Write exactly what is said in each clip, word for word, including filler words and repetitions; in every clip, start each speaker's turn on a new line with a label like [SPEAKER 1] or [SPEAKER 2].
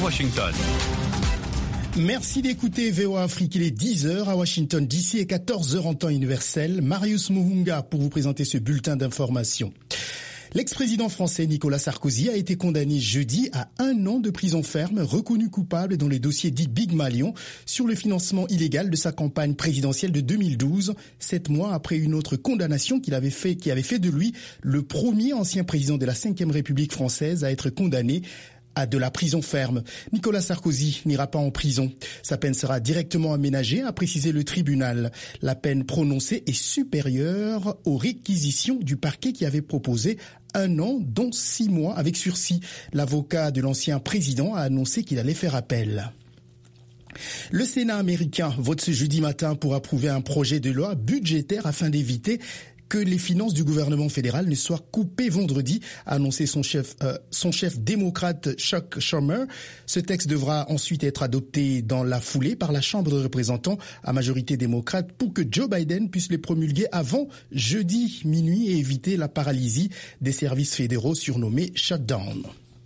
[SPEAKER 1] Washington.
[SPEAKER 2] Merci d'écouter V O A Afrique. Il est dix heures à Washington D C et quatorze heures en temps universel. Marius Muhunga pour vous présenter ce bulletin d'information. L'ex-président français Nicolas Sarkozy a été condamné jeudi à un an de prison ferme, reconnu coupable dans les dossiers dits Big Malion sur le financement illégal de sa campagne présidentielle de deux mille douze, sept mois après une autre condamnation qu'il avait fait, qui avait fait de lui le premier ancien président de la cinquième République française à être condamné à de la prison ferme. Nicolas Sarkozy n'ira pas en prison. Sa peine sera directement aménagée, a précisé le tribunal. La peine prononcée est supérieure aux réquisitions du parquet qui avait proposé un an, dont six mois avec sursis. L'avocat de l'ancien président a annoncé qu'il allait faire appel. Le Sénat américain vote ce jeudi matin pour approuver un projet de loi budgétaire afin d'éviter que les finances du gouvernement fédéral ne soient coupées vendredi, a annoncé son chef, euh, son chef démocrate Chuck Schumer. Ce texte devra ensuite être adopté dans la foulée par la Chambre de représentants à majorité démocrate pour que Joe Biden puisse les promulguer avant jeudi minuit et éviter la paralysie des services fédéraux surnommés shutdown.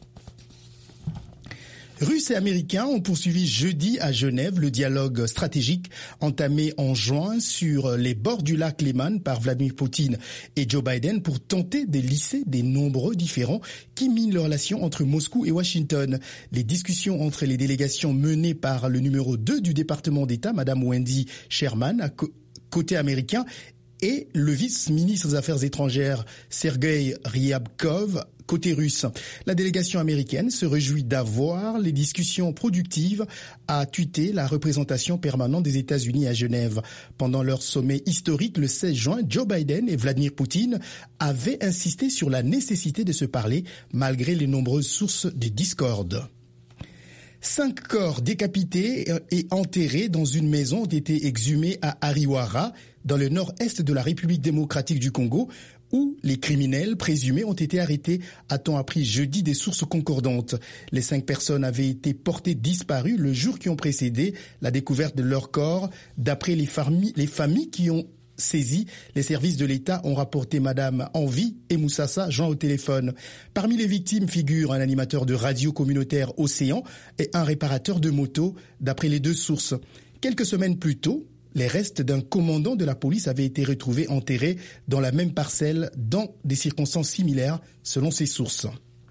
[SPEAKER 2] Russes et Américains ont poursuivi jeudi à Genève le dialogue stratégique entamé en juin sur les bords du lac Léman par Vladimir Poutine et Joe Biden pour tenter de lisser des nombreux différends qui minent les relations entre Moscou et Washington. Les discussions entre les délégations menées par le numéro deux du département d'État, Madame Wendy Sherman, à côté américain, et le vice-ministre des Affaires étrangères Sergei Ryabkov, côté russe. La délégation américaine se réjouit d'avoir les discussions productives, a tweeté la représentation permanente des États-Unis à Genève. Pendant leur sommet historique le seize juin, Joe Biden et Vladimir Poutine avaient insisté sur la nécessité de se parler malgré les nombreuses sources de discorde. Cinq corps décapités et enterrés dans une maison ont été exhumés à Ariwara, dans le nord-est de la République démocratique du Congo, où les criminels présumés ont été arrêtés, a-t-on appris jeudi des sources concordantes. Les cinq personnes avaient été portées disparues le jour qui ont précédé la découverte de leur corps, d'après les familles, les familles qui ont saisi. Les services de l'État ont rapporté Madame Envie et Moussassa Jean au téléphone. Parmi les victimes figurent un animateur de radio communautaire Océan et un réparateur de moto, d'après les deux sources. Quelques semaines plus tôt, les restes d'un commandant de la police avaient été retrouvés enterrés dans la même parcelle dans des circonstances similaires, selon ces sources.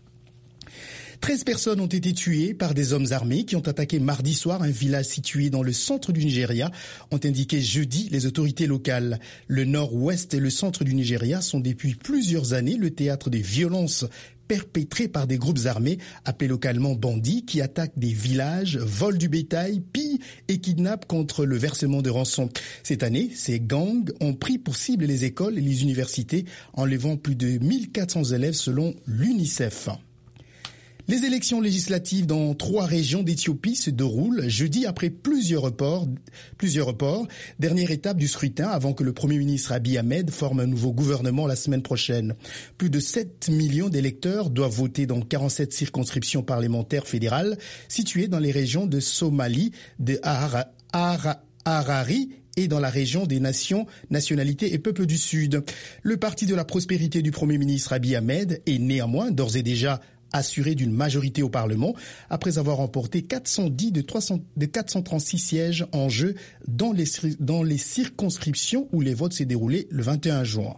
[SPEAKER 2] Treize personnes ont été tuées par des hommes armés qui ont attaqué mardi soir un village situé dans le centre du Nigeria, ont indiqué jeudi les autorités locales. Le nord-ouest et le centre du Nigeria sont depuis plusieurs années le théâtre des violences perpétrées par des groupes armés, appelés localement bandits, qui attaquent des villages, volent du bétail, pillent et kidnappent contre le versement de rançon. Cette année, ces gangs ont pris pour cible les écoles et les universités, enlevant plus de mille quatre cents élèves selon l'UNICEF. Les élections législatives dans trois régions d'Éthiopie se déroulent jeudi après plusieurs reports, plusieurs reports. Dernière étape du scrutin avant que le Premier ministre Abiy Ahmed forme un nouveau gouvernement la semaine prochaine. Plus de sept millions d'électeurs doivent voter dans quarante-sept circonscriptions parlementaires fédérales situées dans les régions de Somalie, de Harari, Harari et dans la région des nations, nationalités et peuples du Sud. Le parti de la prospérité du Premier ministre Abiy Ahmed est néanmoins d'ores et déjà assuré d'une majorité au Parlement, après avoir remporté quatre cent dix de, trois cents, de quatre cent trente-six sièges en jeu dans les, dans les circonscriptions où les votes s'est déroulés le vingt et un juin.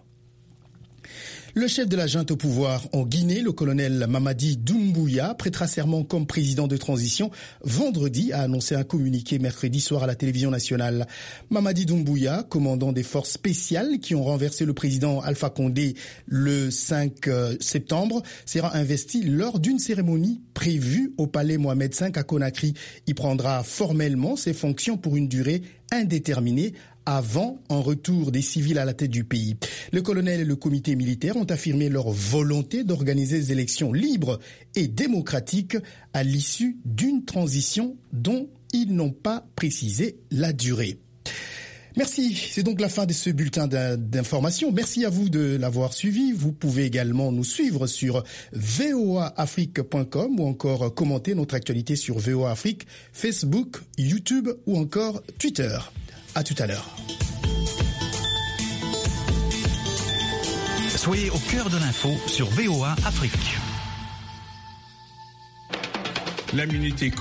[SPEAKER 2] Le chef de la junte au pouvoir en Guinée, le colonel Mamadi Doumbouya, prêtera serment comme président de transition vendredi, a annoncé un communiqué mercredi soir à la télévision nationale. Mamadi Doumbouya, commandant des forces spéciales qui ont renversé le président Alpha Condé le cinq septembre, sera investi lors d'une cérémonie prévue au palais Mohamed cinq à Conakry. Il prendra formellement ses fonctions pour une durée indéterminée avant un retour des civils à la tête du pays. Le colonel et le comité militaire ont affirmé leur volonté d'organiser des élections libres et démocratiques à l'issue d'une transition dont ils n'ont pas précisé la durée. Merci, c'est donc la fin de ce bulletin d'information. Merci à vous de l'avoir suivi. Vous pouvez également nous suivre sur v o a afrique point com ou encore commenter notre actualité sur V O A Afrique, Facebook, YouTube ou encore Twitter. À tout à l'heure.
[SPEAKER 1] Soyez au cœur de l'info sur V O A Afrique.
[SPEAKER 3] L'immunité